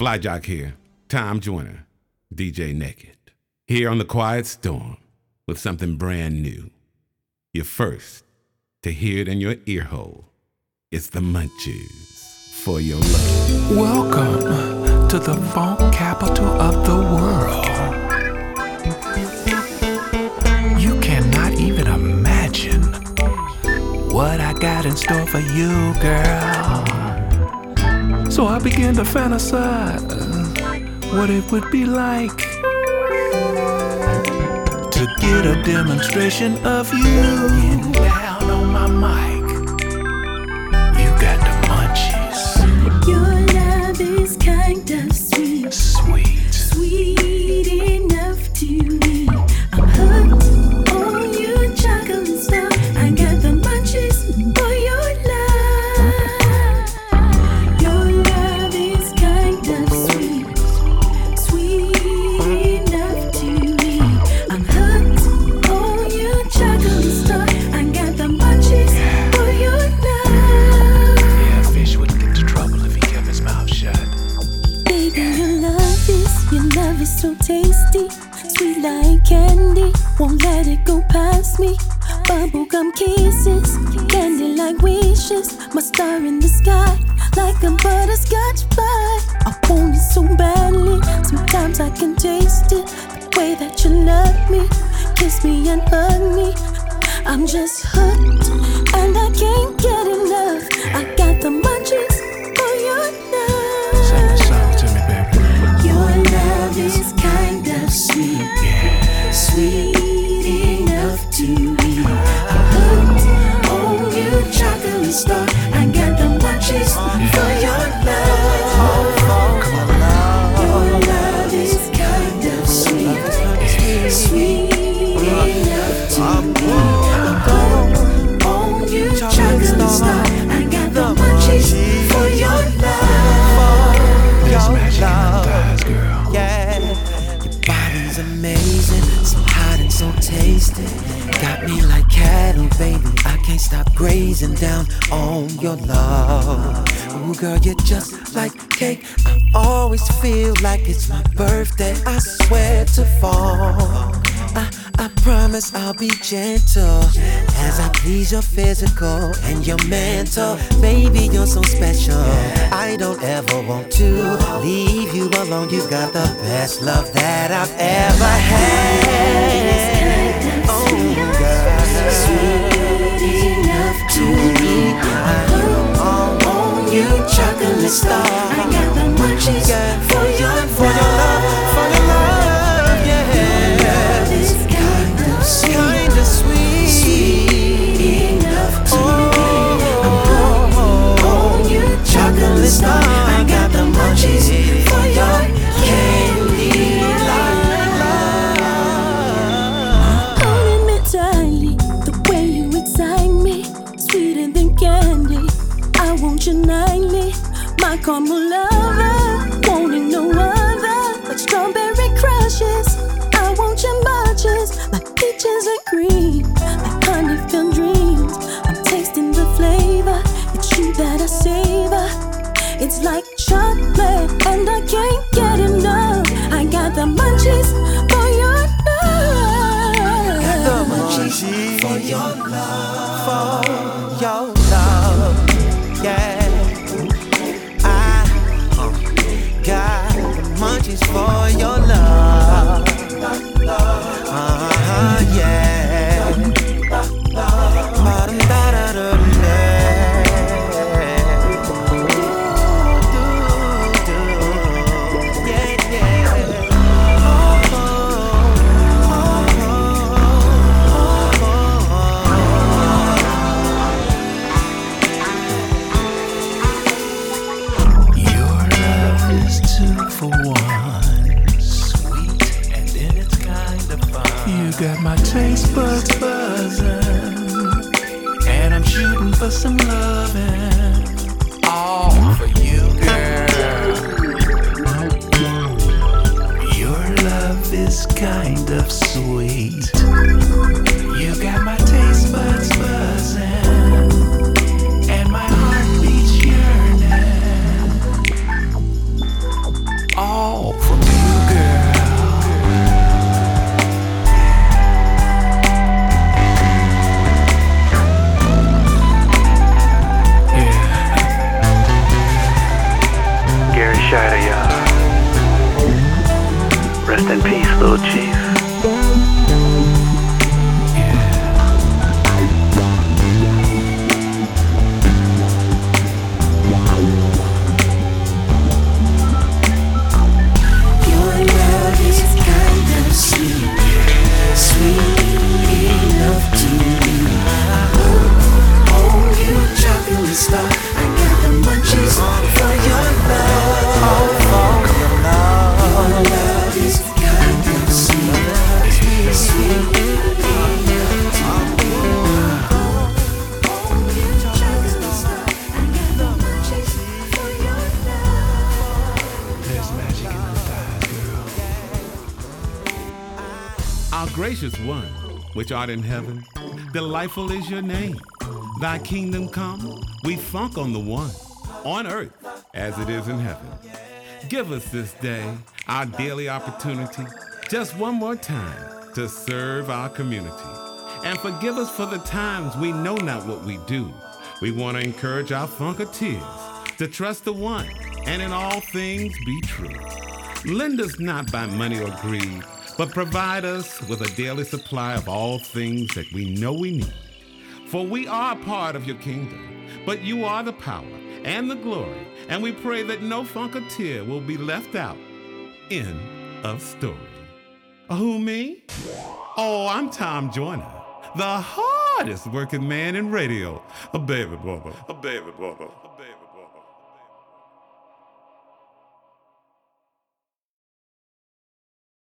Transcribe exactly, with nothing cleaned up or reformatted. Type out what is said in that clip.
Flyjock here, Tom Joyner, D J Naked, here on the Quiet Storm with something brand new. You're first to hear it in your ear hole. It's the Munchies for your love. Welcome to the funk capital of the world. You cannot even imagine what I got in store for you, girl. So I began to fantasize what it would be like to get a demonstration of you. Getting down on my mic. You got the munchies. Your love is kind of sweet. Sweet. Sweet enough to me. I'm hooked on your chocolate stuff. I got the munchies for your love. Your love is kind of sweet. Sweet enough to me. I'm hooked on your chocolate stuff. I got the munchies for your love. Yeah, fish wouldn't get into trouble if he kept his mouth shut. Baby, your love is, your love is so tasty. Sweet like candy, won't let it go past me. Bubblegum kisses, candy like wishes. My star in the sky, like a butterscotch pie. I want it so badly, sometimes I can taste it. The way that you love me, kiss me and hug me. I'm just hooked, and I can't get enough. I got the munchies for your love. Sing the song to me, baby. Your love is kind of sweet, sweet enough to me. I'm hooked on your chocolate star. I got the munchies for your love. Your love is kind of sweet, sweet enough to me. I'm hooked on your chocolate star. I got the munchies for your love. Let's smash it in the thighs, girl. Yeah, your body's amazing, so hot and so tasty. Got me like cattle, baby. I can't stop grazing down on your love. Ooh, girl, you're just like cake. I always feel like it's my birthday. I swear to fall. I, I promise I'll be gentle as I please your physical and your mental. Baby, you're so special. I don't ever want to leave you alone. You got the best love that I've ever had. Oh, girl, Sweet enough to me. I'm hooked on you, chocolate star. I got the munchies for your for your love, for your love, yeah. love is kind of sweet, Kind of sweet, sweet enough to me. I'm oh, hooked on you, chocolate star. I got the munchies for your candy love. Hold me tightly, the way you excite me, sweeter than candy. I want you nightly, my caramel lover, wanting no other but strawberry crushes. I want your bunches, like peaches and cream, like honey-filled dreams. I'm tasting the flavor, it's you that I savor. It's like chocolate, and I can't get enough. I got the munchies for your love. the munchies for your love, for your love, yeah. I uh, got the munchies for your love, uh-huh, yeah. Ba-dum-da-da-dum-da. Yeah, yeah. Your love is two for one. Sweet, and then it's kind of fun. You got my taste buds buzzing, and I'm shooting for some loving. All for you, girl. Your love is kind of sweet. You got my taste buds buzzing, and my heart beats yearning. all from you, girl. Gary Shider, y'all. Rest in peace, little chief. Your love is kind of sweet, sweet enough to me. Oh, you chocolate star, I got the munchies for your love. For your love. Your love is kind of sweet, sweet enough to me. Oh, you chocolate star, I got the munchies for your love. There's magic in those eyes, girl. Our gracious one, which art in heaven, delightful is your name. Thy kingdom come, we funk on the one, on earth as it is in heaven. Give us this day our daily opportunity, just one more time, to serve our community. And forgive us for the times we know not what we do. We want to encourage our funketeers to trust the one, and in all things be true. Lend us not by money or greed, but provide us with a daily supply of all things that we know we need. For we are a part of your kingdom, but you are the power and the glory, and we pray that no funketeer will be left out. End of story. Who, me? Oh, I'm Tom Joyner, the hardest working man in radio. A baby brother, a baby brother.